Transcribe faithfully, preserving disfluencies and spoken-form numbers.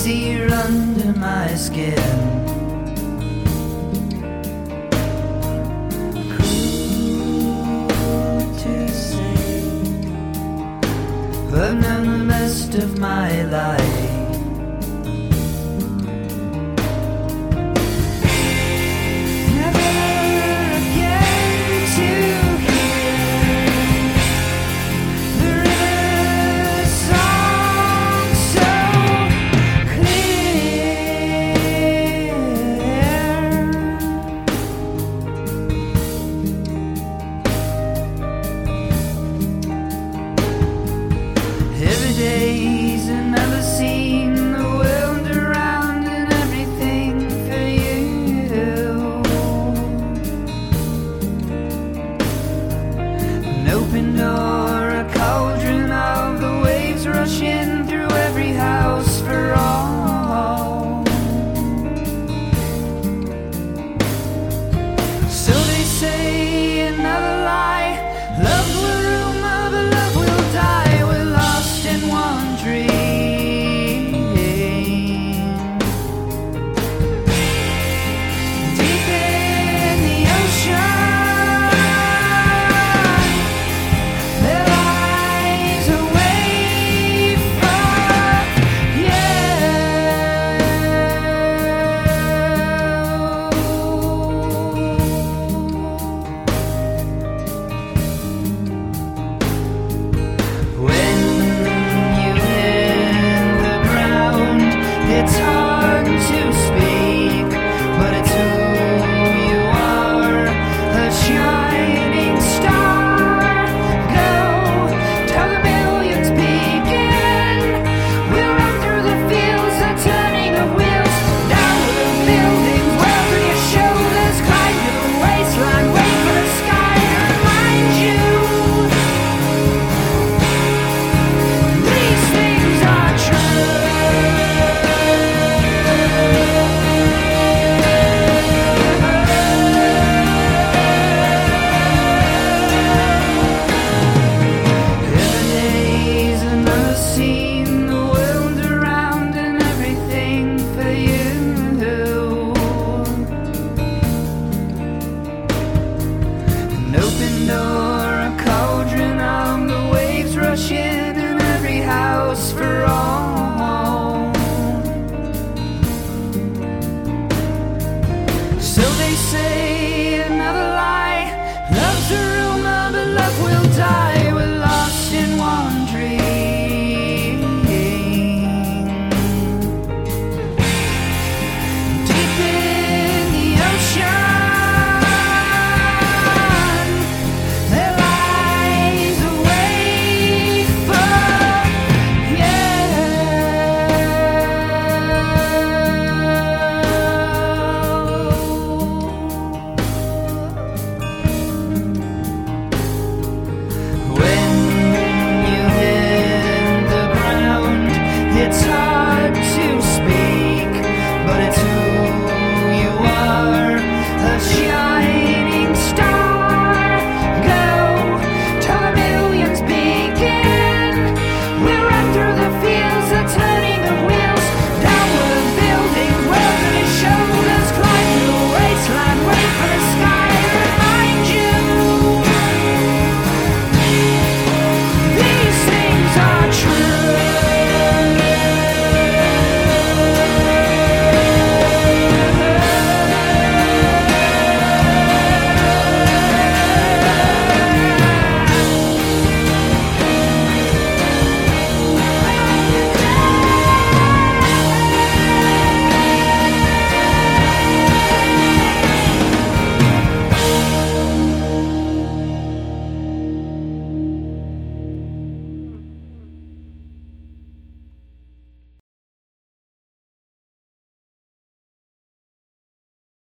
see you're under my skin. Cruel to say, but I've known the best of my life. Days and never seen the world around and everything for you. An open door, a cauldron of the waves rushing through every house for all. So they say another lie, love will rumor, but love will die. We're lost in one dream, deep in the ocean. There lies a wave for you. When it's hard to speak, but it's who you are, a shining star. Go, till the millions begin. We'll run through the fields, the turning of wheels, down to the buildings, well to your shoulders, climb to the wasteland, wait for the sky to remind you. These things are true. Seen the world around and everything for you. An open door, a cauldron of the waves rushing in every house for